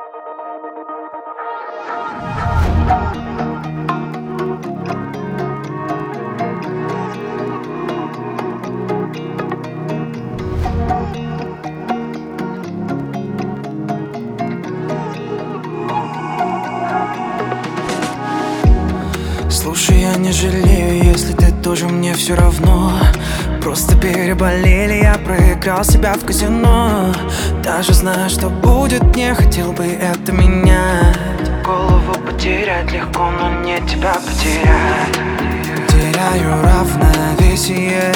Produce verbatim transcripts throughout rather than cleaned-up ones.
Слушай, я не жалею, если ты тоже, мне все равно. Просто переболели, я проиграл себя в казино. Даже зная, что будет, не хотел бы это менять. Голову потерять легко, но не тебя потерять. Теряю равновесие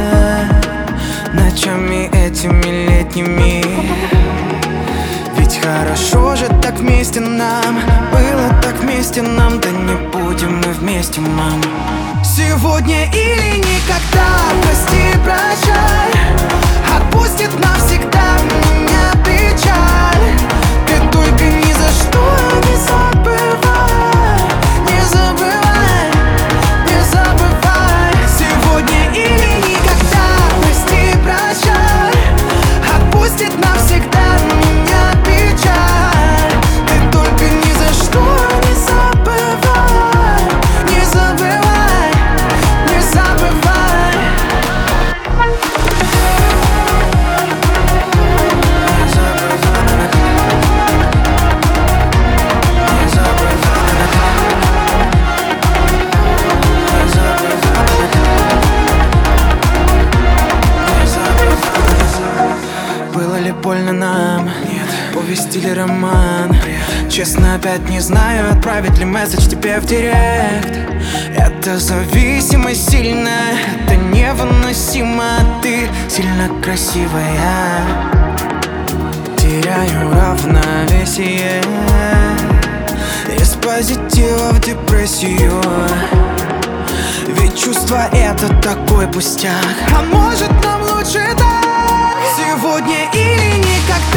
ночами этими летними. Ведь хорошо же так вместе нам, было так вместе нам. Да не будем мы вместе, мам. Сегодня или никогда, прости, прощай. Отпустит навсегда меня печаль. Ты только ни за что не забывай, не забывай, не забывай. Сегодня или никогда, прости, прощай. Отпустит навсегда меня печаль. Ты только ни за что не забывай, не забывай, не забывай. Было ли больно нам? Нет. Повести ли роман? Бред. Честно, опять не знаю, отправить ли месседж тебе в директ. Это зависимость сильная, это невыносимо. Ты сильно красивая. Теряю равновесие из позитива в депрессию. Ведь чувство это такой пустяк. А может нам лучше так? Сегодня или никогда.